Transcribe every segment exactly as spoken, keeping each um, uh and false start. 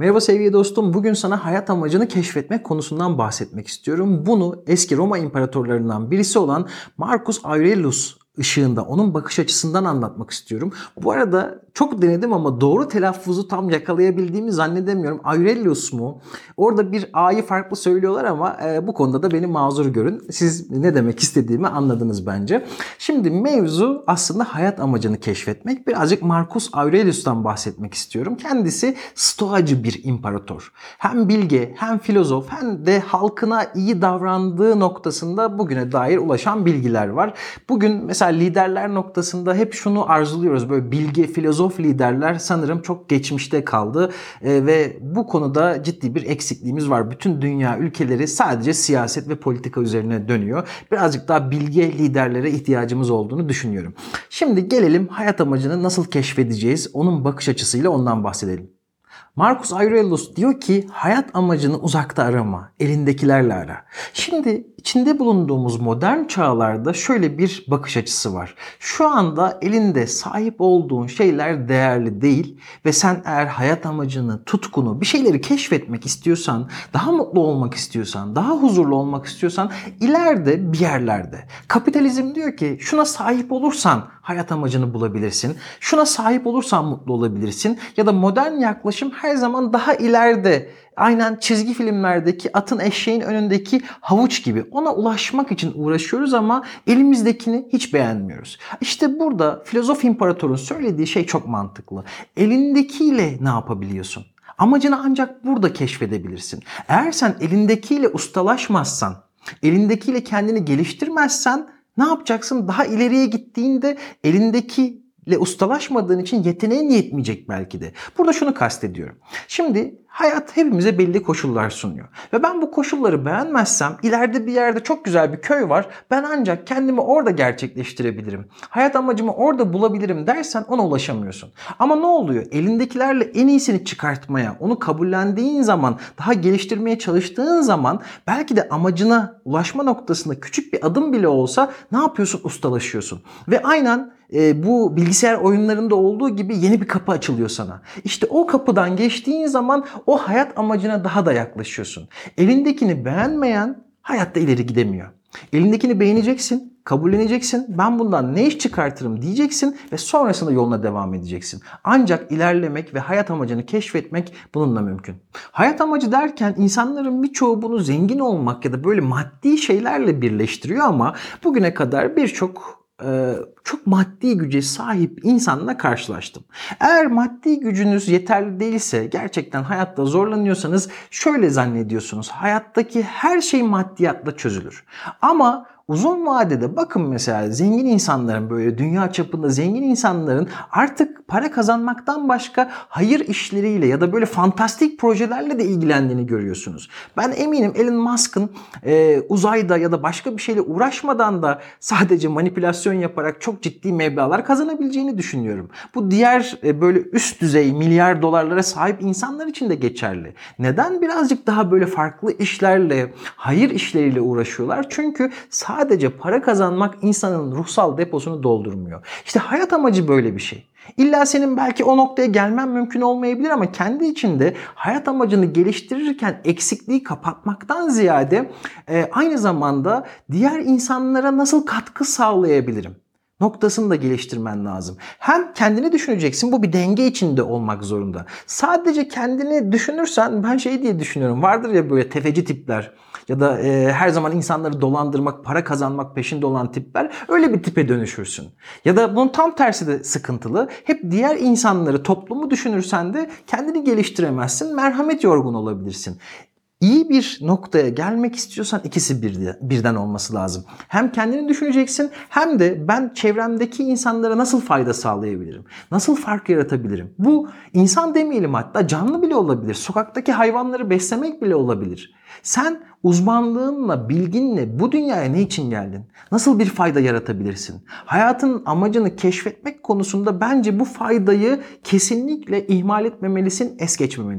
Merhaba sevgili dostum. Bugün sana hayat amacını keşfetmek konusundan bahsetmek istiyorum. Bunu eski Roma imparatorlarından birisi olan Marcus Aurelius ışığında, onun bakış açısından anlatmak istiyorum. Bu arada çok denedim ama doğru telaffuzu tam yakalayabildiğimi zannedemiyorum. Aurelius mu? Orada bir A'yı farklı söylüyorlar ama e, bu konuda da beni mazur görün. Siz ne demek istediğimi anladınız bence. Şimdi mevzu aslında hayat amacını keşfetmek. Birazcık Marcus Aurelius'tan bahsetmek istiyorum. Kendisi Stoacı bir imparator. Hem bilge, hem filozof, hem de halkına iyi davrandığı noktasında bugüne dair ulaşan bilgiler var. Bugün mesela liderler noktasında hep şunu arzuluyoruz. Böyle bilge, filozof liderler sanırım çok geçmişte kaldı ee, ve bu konuda ciddi bir eksikliğimiz var. Bütün dünya ülkeleri sadece siyaset ve politika üzerine dönüyor. Birazcık daha bilge liderlere ihtiyacımız olduğunu düşünüyorum. Şimdi gelelim hayat amacını nasıl keşfedeceğiz? Onun bakış açısıyla ondan bahsedelim. Marcus Aurelius diyor ki hayat amacını uzakta arama, elindekilerle ara. Şimdi içinde bulunduğumuz modern çağlarda şöyle bir bakış açısı var. Şu anda elinde sahip olduğun şeyler değerli değil ve sen eğer hayat amacını, tutkunu, bir şeyleri keşfetmek istiyorsan, daha mutlu olmak istiyorsan, daha huzurlu olmak istiyorsan ileride bir yerlerde. Kapitalizm diyor ki şuna sahip olursan hayat amacını bulabilirsin. Şuna sahip olursan mutlu olabilirsin. Ya da modern yaklaşım her zaman daha ileride. Aynen çizgi filmlerdeki atın eşeğin önündeki havuç gibi. Ona ulaşmak için uğraşıyoruz ama elimizdekini hiç beğenmiyoruz. İşte burada filozof imparatorun söylediği şey çok mantıklı. Elindekiyle ne yapabiliyorsun? Amacını ancak burada keşfedebilirsin. Eğer sen elindekiyle ustalaşmazsan, elindekiyle kendini geliştirmezsen ne yapacaksın? Daha ileriye gittiğinde elindekiyle ustalaşmadığın için yeteneğin yetmeyecek belki de. Burada şunu kastediyorum. Şimdi hayat hepimize belli koşullar sunuyor. Ve ben bu koşulları beğenmezsem ileride bir yerde çok güzel bir köy var. Ben ancak kendimi orada gerçekleştirebilirim. Hayat amacımı orada bulabilirim dersen ona ulaşamıyorsun. Ama ne oluyor? Elindekilerle en iyisini çıkartmaya, onu kabullendiğin zaman, daha geliştirmeye çalıştığın zaman belki de amacına ulaşma noktasında küçük bir adım bile olsa ne yapıyorsun? Ustalaşıyorsun. Ve aynen e, bu bilgisayar oyunlarında olduğu gibi yeni bir kapı açılıyor sana. İşte o kapıdan geçtiğin zaman o hayat amacına daha da yaklaşıyorsun. Elindekini beğenmeyen hayatta ileri gidemiyor. Elindekini beğeneceksin, kabulleneceksin, ben bundan ne iş çıkartırım diyeceksin ve sonrasında yoluna devam edeceksin. Ancak ilerlemek ve hayat amacını keşfetmek bununla mümkün. Hayat amacı derken insanların birçoğu bunu zengin olmak ya da böyle maddi şeylerle birleştiriyor ama bugüne kadar birçok çok maddi güce sahip insanla karşılaştım. Eğer maddi gücünüz yeterli değilse, gerçekten hayatta zorlanıyorsanız şöyle zannediyorsunuz. Hayattaki her şey maddiyatla çözülür. Ama uzun vadede bakın mesela zengin insanların, böyle dünya çapında zengin insanların artık para kazanmaktan başka hayır işleriyle ya da böyle fantastik projelerle de ilgilendiğini görüyorsunuz. Ben eminim Elon Musk'ın e, uzayda ya da başka bir şeyle uğraşmadan da sadece manipülasyon yaparak çok ciddi meblağlar kazanabileceğini düşünüyorum. Bu diğer e, böyle üst düzey milyar dolarlara sahip insanlar için de geçerli. Neden birazcık daha böyle farklı işlerle, hayır işleriyle uğraşıyorlar? Çünkü sadece para kazanmak insanın ruhsal deposunu doldurmuyor. İşte hayat amacı böyle bir şey. İlla senin belki o noktaya gelmen mümkün olmayabilir ama kendi içinde hayat amacını geliştirirken eksikliği kapatmaktan ziyade e, aynı zamanda diğer insanlara nasıl katkı sağlayabilirim noktasını da geliştirmen lazım. Hem kendini düşüneceksin, bu bir denge içinde olmak zorunda. Sadece kendini düşünürsen, ben şey diye düşünüyorum, vardır ya böyle tefeci tipler ya da e, her zaman insanları dolandırmak, para kazanmak peşinde olan tipler, öyle bir tipe dönüşürsün. Ya da bunun tam tersi de sıkıntılı. Hep diğer insanları, toplumu düşünürsen de kendini geliştiremezsin, merhamet yorgun olabilirsin. İyi bir noktaya gelmek istiyorsan ikisi birden olması lazım. Hem kendini düşüneceksin hem de ben çevremdeki insanlara nasıl fayda sağlayabilirim? Nasıl fark yaratabilirim? Bu insan demeyelim, hatta canlı bile olabilir. Sokaktaki hayvanları beslemek bile olabilir. Sen uzmanlığınla, bilginle bu dünyaya ne için geldin? Nasıl bir fayda yaratabilirsin? Hayatın amacını keşfetmek konusunda bence bu faydayı kesinlikle ihmal etmemelisin, es geçmemelisin.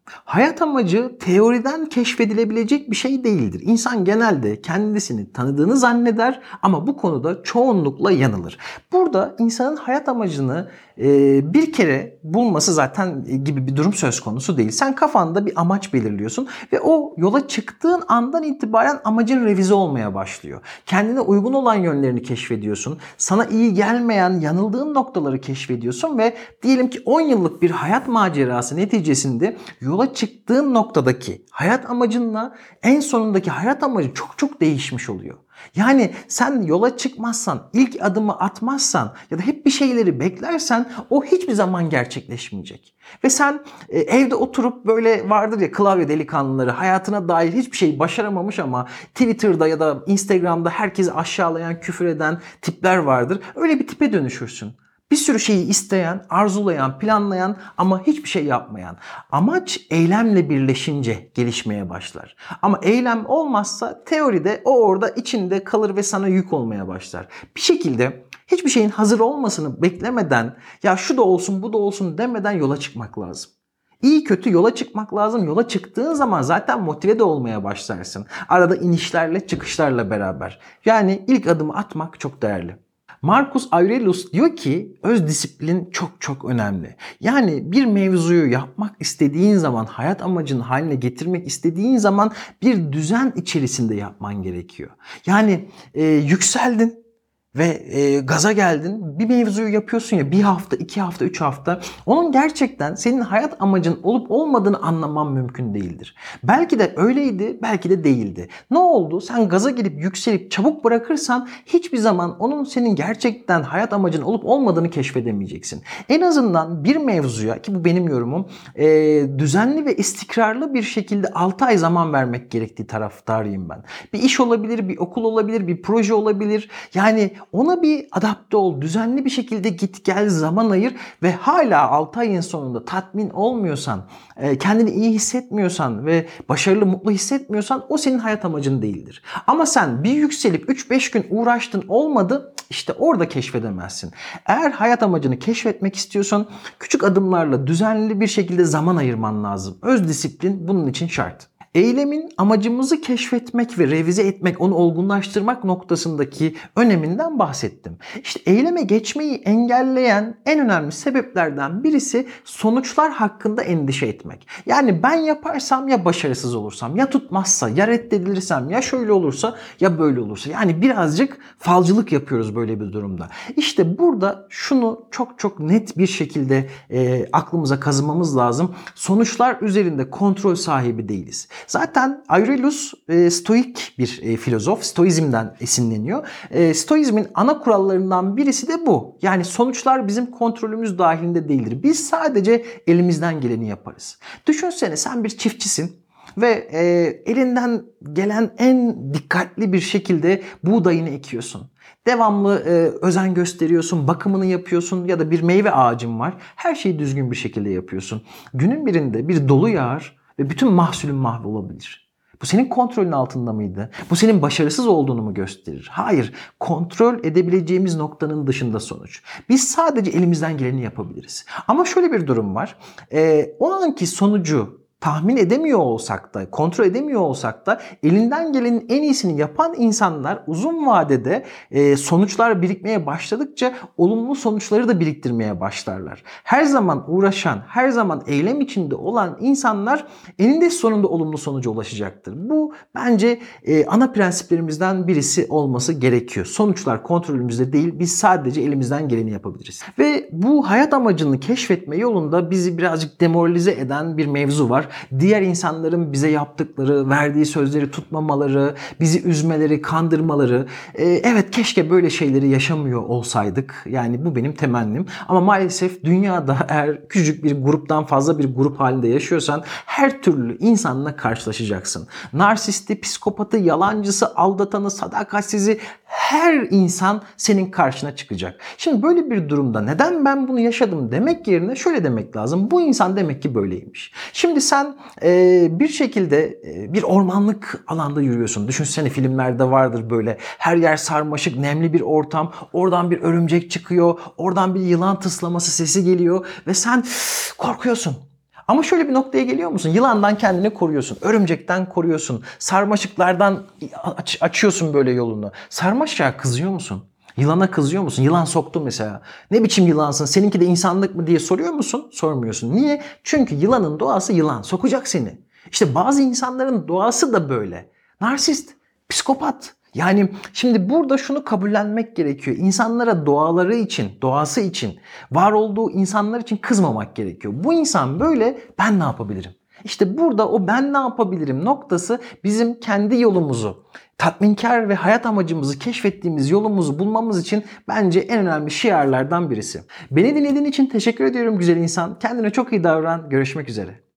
Hayat amacı teoriden keşfedilebilecek bir şey değildir. İnsan genelde kendisini tanıdığını zanneder ama bu konuda çoğunlukla yanılır. Burada insanın hayat amacını e, bir kere bulması zaten gibi bir durum söz konusu değil. Sen kafanda bir amaç belirliyorsun ve o yola çıktığın andan itibaren amacın revize olmaya başlıyor. Kendine uygun olan yönlerini keşfediyorsun. Sana iyi gelmeyen, yanıldığın noktaları keşfediyorsun ve diyelim ki on yıllık bir hayat macerası neticesinde yola çıktığın noktadaki hayat amacınla en sonundaki hayat amacı çok çok değişmiş oluyor. Yani sen yola çıkmazsan, ilk adımı atmazsan ya da hep bir şeyleri beklersen o hiçbir zaman gerçekleşmeyecek. Ve sen e, evde oturup böyle vardır ya klavye delikanlıları hayatına dair hiçbir şey başaramamış ama Twitter'da ya da Instagram'da herkesi aşağılayan, küfür eden tipler vardır. Öyle bir tipe dönüşürsün. Bir sürü şeyi isteyen, arzulayan, planlayan ama hiçbir şey yapmayan. Amaç eylemle birleşince gelişmeye başlar. Ama eylem olmazsa teoride o orada içinde kalır ve sana yük olmaya başlar. Bir şekilde hiçbir şeyin hazır olmasını beklemeden ya şu da olsun bu da olsun demeden yola çıkmak lazım. İyi kötü yola çıkmak lazım. Yola çıktığın zaman zaten motive de olmaya başlarsın. Arada inişlerle çıkışlarla beraber. Yani ilk adımı atmak çok değerli. Marcus Aurelius diyor ki öz disiplin çok çok önemli. Yani bir mevzuyu yapmak istediğin zaman, hayat amacının haline getirmek istediğin zaman bir düzen içerisinde yapman gerekiyor. Yani e, yükseldin ve e, gaza geldin. Bir mevzuyu yapıyorsun ya bir hafta, iki hafta, üç hafta. Onun gerçekten senin hayat amacın olup olmadığını anlaman mümkün değildir. Belki de öyleydi, belki de değildi. Ne oldu? Sen gaza gelip yükselip çabuk bırakırsan hiçbir zaman onun senin gerçekten hayat amacın olup olmadığını keşfedemeyeceksin. En azından bir mevzuya ki bu benim yorumum e, düzenli ve istikrarlı bir şekilde altı ay zaman vermek gerektiği taraftarıyım ben. Bir iş olabilir, bir okul olabilir, bir proje olabilir. Yani ona bir adapte ol, düzenli bir şekilde git gel zaman ayır ve hala altı ayın sonunda tatmin olmuyorsan, kendini iyi hissetmiyorsan ve başarılı, mutlu hissetmiyorsan o senin hayat amacın değildir. Ama sen bir yükselip üç beş gün uğraştın olmadı işte orada keşfedemezsin. Eğer hayat amacını keşfetmek istiyorsan küçük adımlarla düzenli bir şekilde zaman ayırman lazım. Öz disiplin bunun için şart. Eylemin amacımızı keşfetmek ve revize etmek, onu olgunlaştırmak noktasındaki öneminden bahsettim. İşte eyleme geçmeyi engelleyen en önemli sebeplerden birisi sonuçlar hakkında endişe etmek. Yani ben yaparsam ya başarısız olursam, ya tutmazsa, ya reddedilirsem, ya şöyle olursa, ya böyle olursa. Yani birazcık falcılık yapıyoruz böyle bir durumda. İşte burada şunu çok çok net bir şekilde e, aklımıza kazımamız lazım. Sonuçlar üzerinde kontrol sahibi değiliz. Zaten Aurelius e, stoik bir e, filozof, stoizmden esinleniyor. E, stoizmin ana kurallarından birisi de bu. Yani sonuçlar bizim kontrolümüz dahilinde değildir. Biz sadece elimizden geleni yaparız. Düşünsene sen bir çiftçisin ve e, elinden gelen en dikkatli bir şekilde buğdayını ekiyorsun. Devamlı e, özen gösteriyorsun, bakımını yapıyorsun ya da bir meyve ağacın var. Her şeyi düzgün bir şekilde yapıyorsun. Günün birinde bir dolu yağar ve bütün mahsulün mahvolabilir. Bu senin kontrolün altında mıydı? Bu senin başarısız olduğunu mu gösterir? Hayır. Kontrol edebileceğimiz noktanın dışında sonuç. Biz sadece elimizden geleni yapabiliriz. Ama şöyle bir durum var. Ee, o anki sonucu tahmin edemiyor olsak da, kontrol edemiyor olsak da elinden gelenin en iyisini yapan insanlar uzun vadede e, sonuçlar birikmeye başladıkça olumlu sonuçları da biriktirmeye başlarlar. Her zaman uğraşan, her zaman eylem içinde olan insanlar eninde sonunda olumlu sonuca ulaşacaktır. Bu bence e, ana prensiplerimizden birisi olması gerekiyor. Sonuçlar kontrolümüzde değil, biz sadece elimizden geleni yapabiliriz. Ve bu hayat amacını keşfetme yolunda bizi birazcık demoralize eden bir mevzu var. Diğer insanların bize yaptıkları, verdiği sözleri tutmamaları, bizi üzmeleri, kandırmaları. Ee, evet keşke böyle şeyleri yaşamıyor olsaydık. Yani bu benim temennim. Ama maalesef dünyada eğer küçücük bir gruptan fazla bir grup halinde yaşıyorsan her türlü insanla karşılaşacaksın. Narsisti, psikopatı, yalancısı, aldatanı, sadakatsizi her insan senin karşına çıkacak. Şimdi böyle bir durumda neden ben bunu yaşadım demek yerine şöyle demek lazım. Bu insan demek ki böyleymiş. Şimdi sen e, bir şekilde e, bir ormanlık alanda yürüyorsun. Düşünsene filmlerde vardır böyle. Her yer sarmaşık, nemli bir ortam. Oradan bir örümcek çıkıyor. Oradan bir yılan tıslaması sesi geliyor. Ve sen korkuyorsun. Ama şöyle bir noktaya geliyor musun? Yılandan kendini koruyorsun. Örümcekten koruyorsun. Sarmaşıklardan aç- açıyorsun böyle yolunu. Sarmaşığa kızıyor musun? Yılana kızıyor musun? Yılan soktu mesela. Ne biçim yılansın? Seninki de insanlık mı diye soruyor musun? Sormuyorsun. Niye? Çünkü yılanın doğası yılan. Sokacak seni. İşte bazı insanların doğası da böyle. Narsist, psikopat. Yani şimdi burada şunu kabullenmek gerekiyor. İnsanlara doğaları için, doğası için, var olduğu insanlar için kızmamak gerekiyor. Bu insan böyle, ben ne yapabilirim? İşte burada o ben ne yapabilirim noktası bizim kendi yolumuzu, tatminkar ve hayat amacımızı keşfettiğimiz yolumuzu bulmamız için bence en önemli şiarlardan birisi. Beni dinlediğin için teşekkür ediyorum güzel insan. Kendine çok iyi davran. Görüşmek üzere.